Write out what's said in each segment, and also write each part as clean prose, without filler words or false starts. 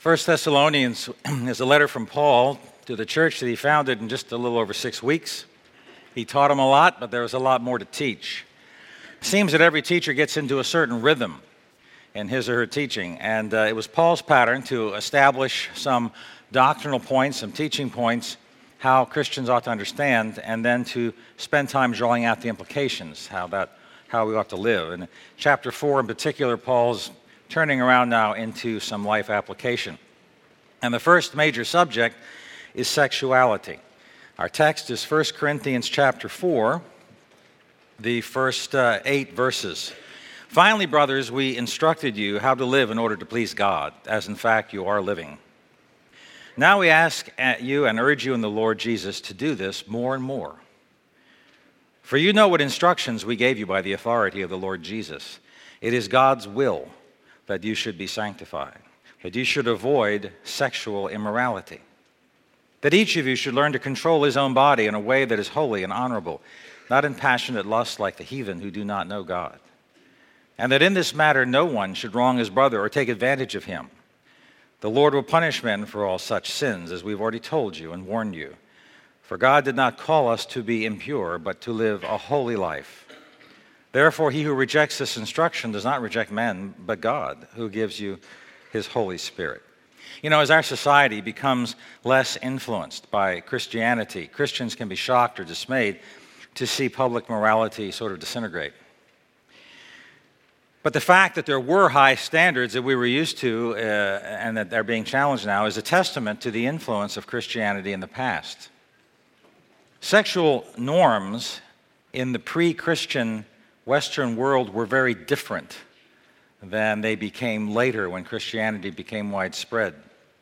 First Thessalonians is a letter from Paul to the church that he founded in just a little over 6 weeks. He taught them a lot, but there was a lot more to teach. It seems that every teacher gets into a certain rhythm in his or her teaching, and it was Paul's pattern to establish some doctrinal points, some teaching points, how Christians ought to understand, and then to spend time drawing out the implications, how we ought to live. And chapter 4 in particular, Paul's turning around now into some life application. And the first major subject is sexuality. Our text is 1 Corinthians chapter 4, the first 8 verses. Finally, brothers, we instructed you how to live in order to please God, as in fact you are living. Now we ask you and urge you in the Lord Jesus to do this more and more. For you know what instructions we gave you by the authority of the Lord Jesus. It is God's will that you should be sanctified, that you should avoid sexual immorality, that each of you should learn to control his own body in a way that is holy and honorable, not in passionate lust like the heathen who do not know God, and that in this matter no one should wrong his brother or take advantage of him. The Lord will punish men for all such sins, as we've already told you and warned you. For God did not call us to be impure, but to live a holy life. Therefore, he who rejects this instruction does not reject men, but God, who gives you his Holy Spirit. You know, as our society becomes less influenced by Christianity, Christians can be shocked or dismayed to see public morality sort of disintegrate. But the fact that there were high standards that we were used to and that they're being challenged now is a testament to the influence of Christianity in the past. Sexual norms in the pre-Christian Western world were very different than they became later when Christianity became widespread.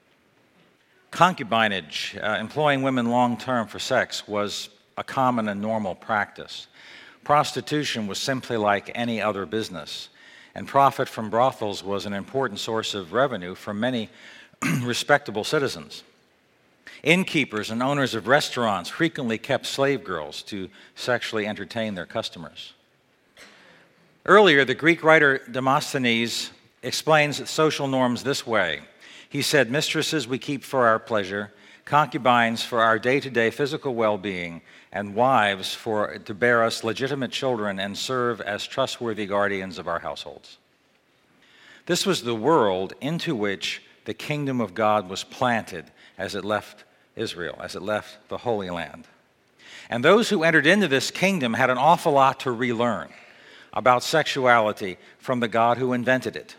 Concubinage, employing women long-term for sex, was a common and normal practice. Prostitution was simply like any other business, and profit from brothels was an important source of revenue for many respectable citizens. Innkeepers and owners of restaurants frequently kept slave girls to sexually entertain their customers. Earlier, the Greek writer Demosthenes explains social norms this way. He said, "Mistresses we keep for our pleasure, concubines for our day-to-day physical well-being, and wives to bear us legitimate children and serve as trustworthy guardians of our households." This was the world into which the kingdom of God was planted as it left Israel, as it left the Holy Land. And those who entered into this kingdom had an awful lot to relearn about sexuality from the God who invented it.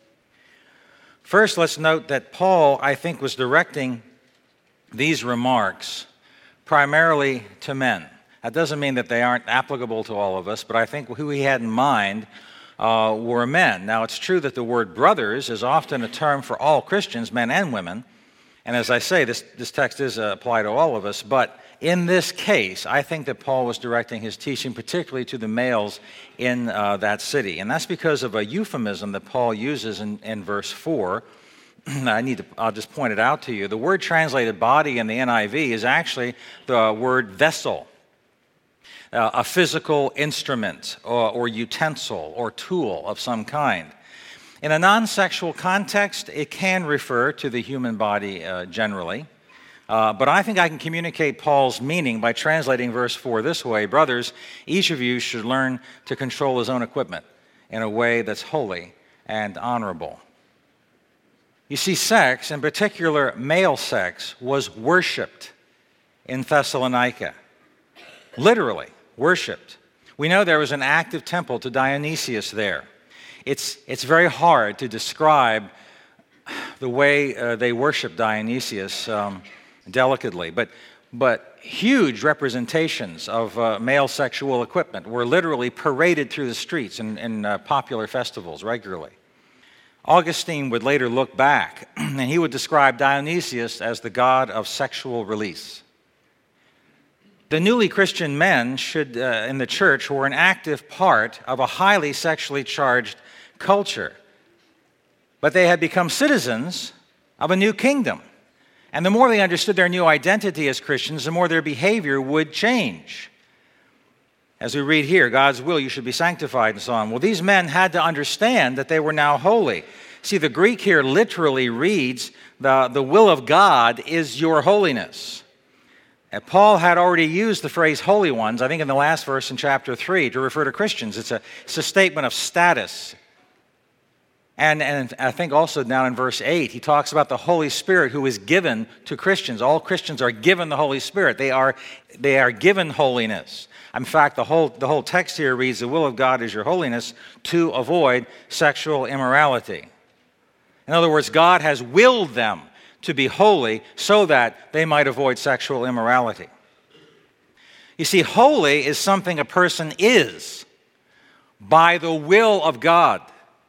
First, let's note that Paul, I think, was directing these remarks primarily to men. That doesn't mean that they aren't applicable to all of us, but I think who he had in mind were men. Now, it's true that the word brothers is often a term for all Christians, men and women, and as I say, this text is applied to all of us, but in this case, I think that Paul was directing his teaching particularly to the males in that city. And that's because of a euphemism that Paul uses in verse 4. I'll just point it out to you. The word translated body in the NIV is actually the word vessel, a physical instrument or utensil or tool of some kind. In a non-sexual context, it can refer to the human body generally. But I think I can communicate Paul's meaning by translating verse 4 this way. Brothers, each of you should learn to control his own equipment in a way that's holy and honorable. You see, sex, in particular male sex, was worshipped in Thessalonica. Literally worshipped. We know there was an active temple to Dionysius there. It's very hard to describe the way they worshiped Dionysius delicately, but huge representations of male sexual equipment were literally paraded through the streets in popular festivals regularly. Augustine would later look back, and he would describe Dionysius as the god of sexual release. The newly Christian men in the church were an active part of a highly sexually charged culture, but they had become citizens of a new kingdom. And the more they understood their new identity as Christians, the more their behavior would change. As we read here, God's will, you should be sanctified and so on. Well, these men had to understand that they were now holy. See, the Greek here literally reads, the will of God is your holiness. And Paul had already used the phrase holy ones, I think in the last verse in chapter 3, to refer to Christians. It's a statement of status. And I think also down in verse 8, he talks about the Holy Spirit who is given to Christians. All Christians are given the Holy Spirit. They are given holiness. In fact, the whole text here reads, the will of God is your holiness to avoid sexual immorality. In other words, God has willed them to be holy so that they might avoid sexual immorality. You see, holy is something a person is by the will of God,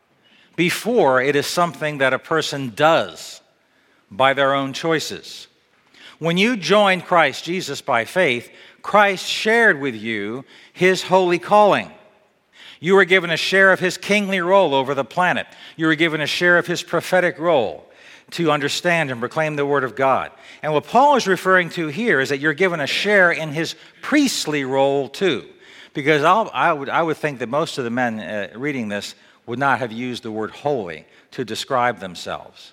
before it is something that a person does by their own choices. When you joined Christ Jesus by faith, Christ shared with you his holy calling. You were given a share of his kingly role over the planet. You were given a share of his prophetic role to understand and proclaim the word of God. And what Paul is referring to here is that you're given a share in his priestly role too. Because I would think that most of the men reading this would not have used the word holy to describe themselves.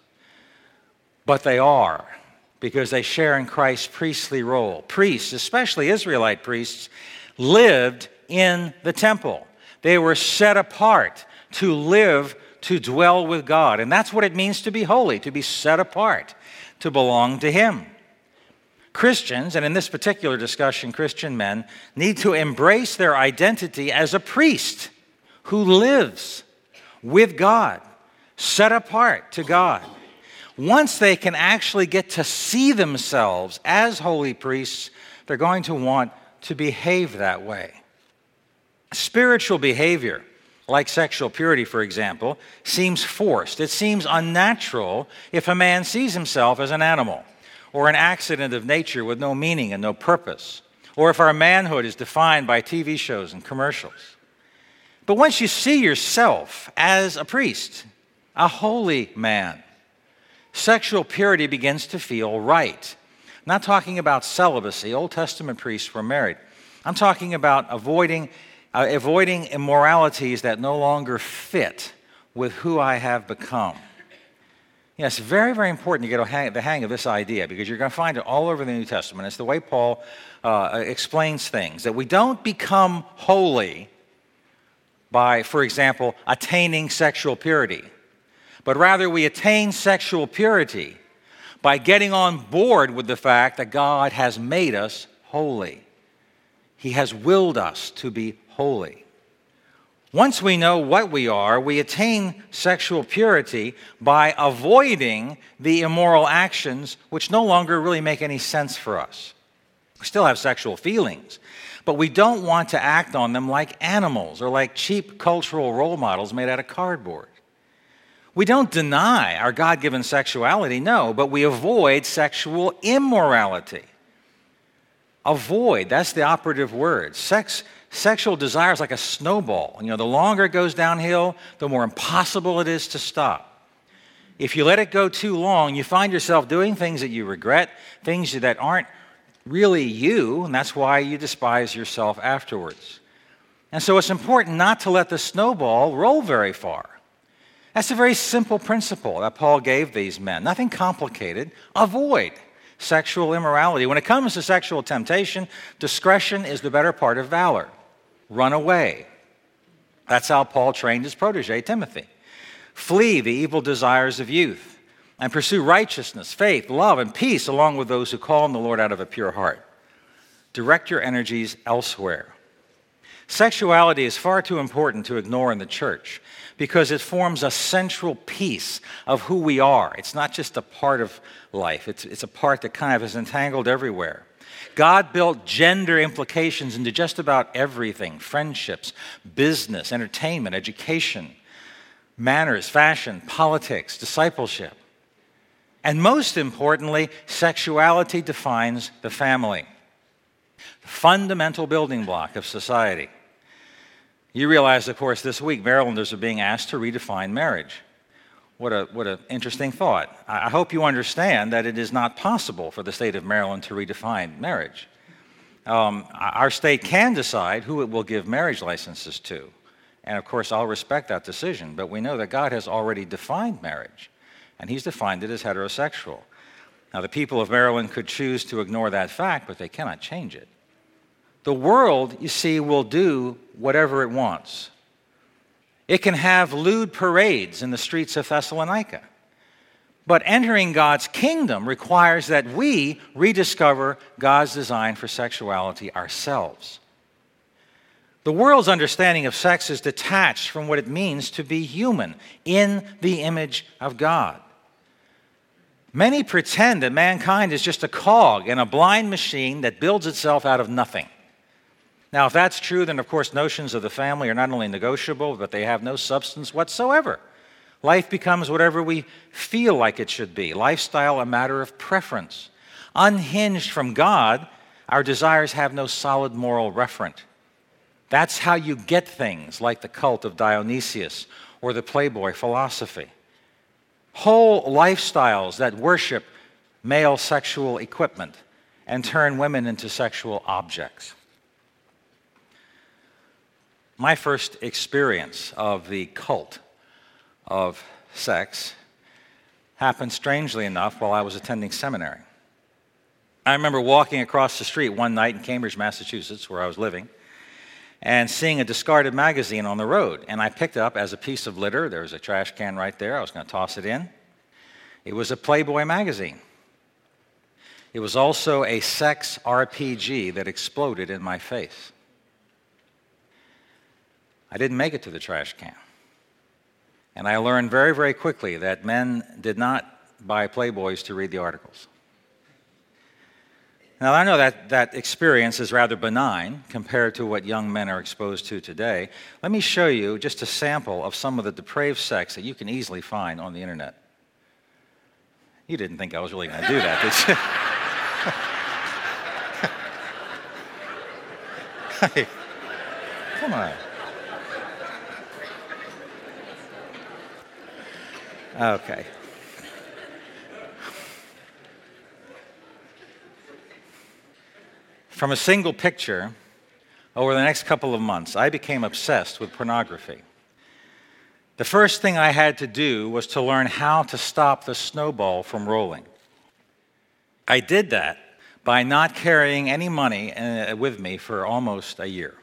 But they are, because they share in Christ's priestly role. Priests, especially Israelite priests, lived in the temple. They were set apart to live, to dwell with God. And that's what it means to be holy, to be set apart, to belong to him. Christians, and in this particular discussion, Christian men, need to embrace their identity as a priest who lives with God, set apart to God. Once they can actually get to see themselves as holy priests, they're going to want to behave that way. Spiritual behavior, like sexual purity, for example, seems forced. It seems unnatural if a man sees himself as an animal or an accident of nature with no meaning and no purpose, or if our manhood is defined by TV shows and commercials. But once you see yourself as a priest, a holy man, sexual purity begins to feel right. I'm not talking about celibacy. Old Testament priests were married. I'm talking about avoiding immoralities that no longer fit with who I have become. Yes, very, very important to get the hang of this idea, because you're going to find it all over the New Testament. It's the way Paul explains things, that we don't become holy by, for example, attaining sexual purity, but rather we attain sexual purity by getting on board with the fact that God has made us holy. He has willed us to be holy. Once we know what we are, we attain sexual purity by avoiding the immoral actions which no longer really make any sense for us. We still have sexual feelings, but we don't want to act on them like animals or like cheap cultural role models made out of cardboard. We don't deny our God-given sexuality, no, but we avoid sexual immorality. Avoid, that's the operative word. Sexual desire is like a snowball. The longer it goes downhill, the more impossible it is to stop. If you let it go too long, you find yourself doing things that you regret, things that aren't really you, and that's why you despise yourself afterwards. And so it's important not to let the snowball roll very far. That's a very simple principle that Paul gave these men. Nothing complicated. Avoid sexual immorality. When it comes to sexual temptation, discretion is the better part of valor. Run away. That's how Paul trained his protege, Timothy. Flee the evil desires of youth and pursue righteousness, faith, love, and peace along with those who call on the Lord out of a pure heart. Direct your energies elsewhere. Sexuality is far too important to ignore in the church because it forms a central piece of who we are. It's not just a part of life. It's a part that kind of is entangled everywhere. God built gender implications into just about everything: friendships, business, entertainment, education, manners, fashion, politics, discipleship. And most importantly, sexuality defines the family, the fundamental building block of society. You realize, of course, this week Marylanders are being asked to redefine marriage. What an interesting thought. I hope you understand that it is not possible for the state of Maryland to redefine marriage. Our state can decide who it will give marriage licenses to, And of course, I'll respect that decision, but we know that God has already defined marriage, and he's defined it as heterosexual. Now, the people of Maryland could choose to ignore that fact, but they cannot change it. The world, you see, will do whatever it wants. It can have lewd parades in the streets of Thessalonica. But entering God's kingdom requires that we rediscover God's design for sexuality ourselves. The world's understanding of sex is detached from what it means to be human in the image of God. Many pretend that mankind is just a cog in a blind machine that builds itself out of nothing. Now, if that's true, then of course notions of the family are not only negotiable, but they have no substance whatsoever. Life becomes whatever we feel like it should be. Lifestyle a matter of preference. Unhinged from God, our desires have no solid moral referent. That's how you get things like the cult of Dionysius or the Playboy philosophy. Whole lifestyles that worship male sexual equipment and turn women into sexual objects. My first experience of the cult of sex happened, strangely enough, while I was attending seminary. I remember walking across the street one night in Cambridge, Massachusetts, where I was living, and seeing a discarded magazine on the road. And I picked it up as a piece of litter. There was a trash can right there. I was going to toss it in. It was a Playboy magazine. It was also a sex RPG that exploded in my face. I didn't make it to the trash can. And I learned very, very quickly that men did not buy Playboys to read the articles. Now, I know that experience is rather benign compared to what young men are exposed to today. Let me show you just a sample of some of the depraved sex that you can easily find on the internet. You didn't think I was really going to do that, did you? Hey, come on. Okay. From a single picture, over the next couple of months, I became obsessed with pornography. The first thing I had to do was to learn how to stop the snowball from rolling. I did that by not carrying any money with me for almost a year.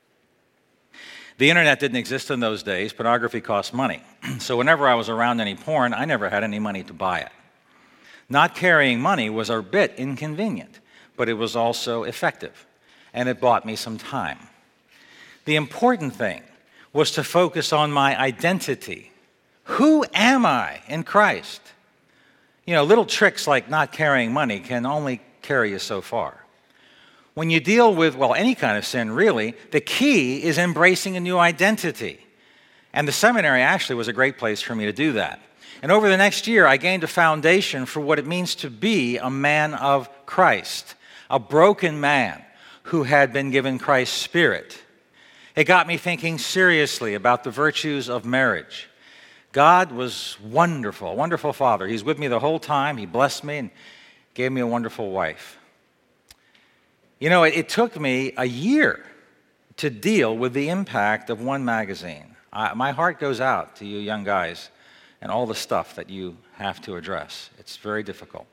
The internet didn't exist in those days. Pornography cost money. So whenever I was around any porn, I never had any money to buy it. Not carrying money was a bit inconvenient, but it was also effective, and it bought me some time. The important thing was to focus on my identity. Who am I in Christ? You know, little tricks like not carrying money can only carry you so far. When you deal with, well, any kind of sin, really, the key is embracing a new identity. And the seminary actually was a great place for me to do that. And over the next year, I gained a foundation for what it means to be a man of Christ, a broken man who had been given Christ's Spirit. It got me thinking seriously about the virtues of marriage. God was wonderful, a wonderful Father. He's with me the whole time. He blessed me and gave me a wonderful wife. You know, it took me a year to deal with the impact of one magazine. My heart goes out to you young guys and all the stuff that you have to address. It's very difficult.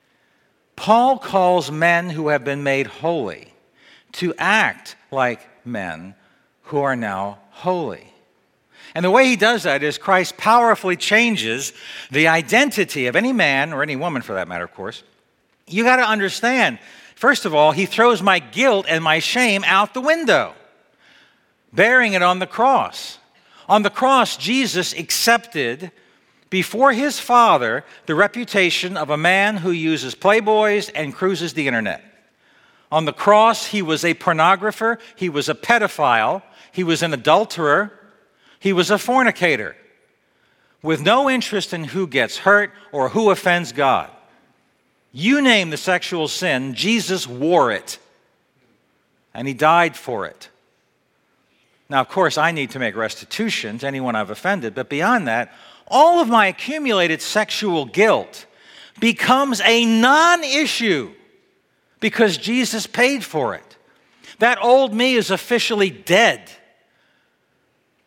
Paul calls men who have been made holy to act like men who are now holy. And the way he does that is Christ powerfully changes the identity of any man, or any woman for that matter, of course. You got to understand, first of all, he throws my guilt and my shame out the window, bearing it on the cross. On the cross, Jesus accepted before his Father the reputation of a man who uses Playboys and cruises the internet. On the cross, he was a pornographer, he was a pedophile, he was an adulterer, he was a fornicator, with no interest in who gets hurt or who offends God. You name the sexual sin, Jesus wore it, and he died for it. Now, of course, I need to make restitution to anyone I've offended, but beyond that, all of my accumulated sexual guilt becomes a non-issue because Jesus paid for it. That old me is officially dead.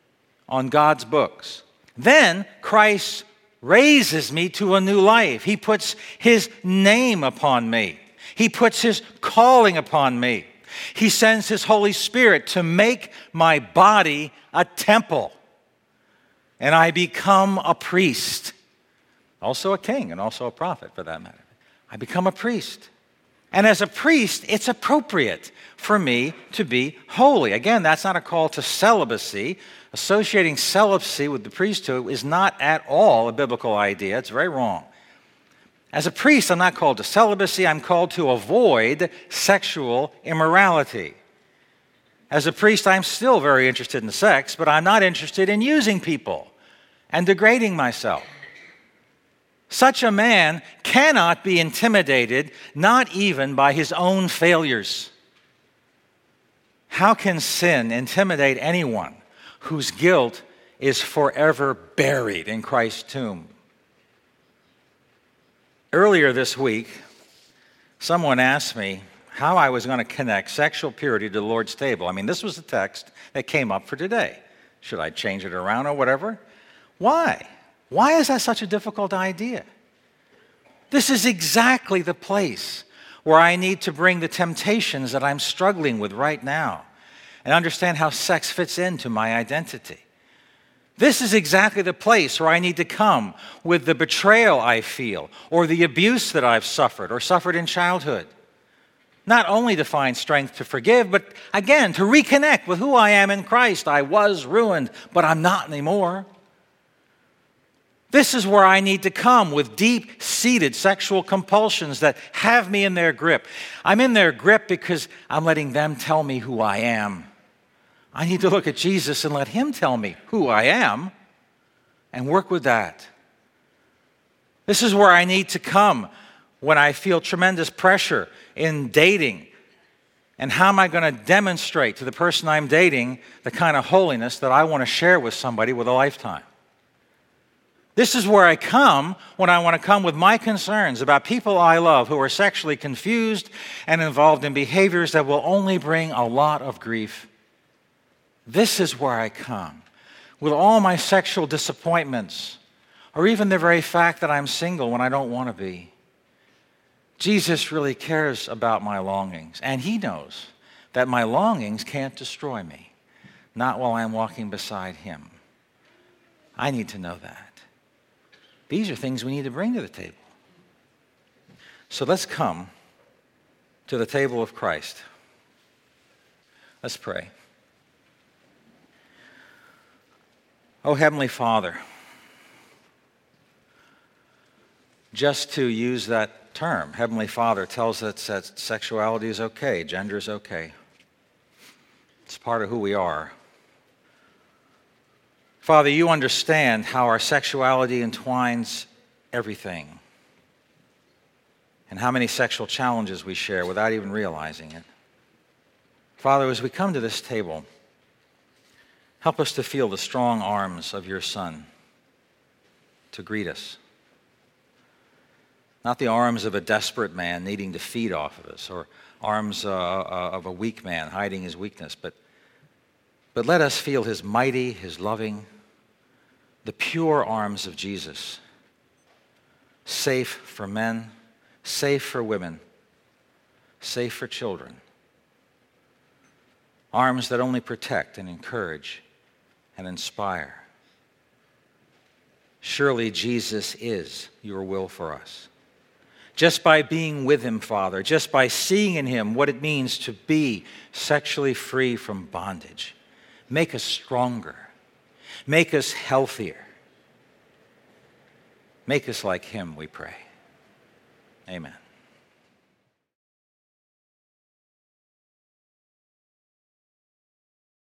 on God's books. Then Christ raises me to a new life. He puts his name upon me. He puts his calling upon me. He sends his Holy Spirit to make my body a temple. And I become a priest. Also a king and also a prophet, for that matter. I become a priest. And as a priest, it's appropriate for me to be holy. Again, that's not a call to celibacy. Associating celibacy with the priesthood is not at all a biblical idea. It's very wrong. As a priest, I'm not called to celibacy. I'm called to avoid sexual immorality. As a priest, I'm still very interested in sex, but I'm not interested in using people and degrading myself. Such a man cannot be intimidated, not even by his own failures. How can sin intimidate anyone whose guilt is forever buried in Christ's tomb? Earlier this week, someone asked me how I was going to connect sexual purity to the Lord's table. I mean, this was the text that came up for today. Should I change it around or whatever? Why? Why is that such a difficult idea? This is exactly the place where I need to bring the temptations that I'm struggling with right now and understand how sex fits into my identity. This is exactly the place where I need to come with the betrayal I feel or the abuse that I've suffered or suffered in childhood. Not only to find strength to forgive, but again, to reconnect with who I am in Christ. I was ruined, but I'm not anymore. This is where I need to come with deep-seated sexual compulsions that have me in their grip. I'm in their grip because I'm letting them tell me who I am. I need to look at Jesus and let him tell me who I am and work with that. This is where I need to come when I feel tremendous pressure in dating. And how am I going to demonstrate to the person I'm dating the kind of holiness that I want to share with somebody with a lifetime? This is where I come when I want to come with my concerns about people I love who are sexually confused and involved in behaviors that will only bring a lot of grief. This is where I come with all my sexual disappointments, or even the very fact that I'm single when I don't want to be. Jesus really cares about my longings, and he knows that my longings can't destroy me, not while I'm walking beside him. I need to know that. These are things we need to bring to the table. So let's come to the table of Christ. Let's pray. Oh, Heavenly Father, just to use that term, Heavenly Father tells us that sexuality is okay, gender is okay. It's part of who we are. Father, you understand how our sexuality entwines everything and how many sexual challenges we share without even realizing it. Father, as we come to this table, help us to feel the strong arms of your Son to greet us. Not the arms of a desperate man needing to feed off of us, or arms of a weak man hiding his weakness, but let us feel his mighty, his loving, the pure arms of Jesus, safe for men, safe for women, safe for children. Arms that only protect and encourage and inspire. Surely Jesus is your will for us. Just by being with him, Father, just by seeing in him what it means to be sexually free from bondage, make us stronger, make us healthier, make us like him, we pray. Amen.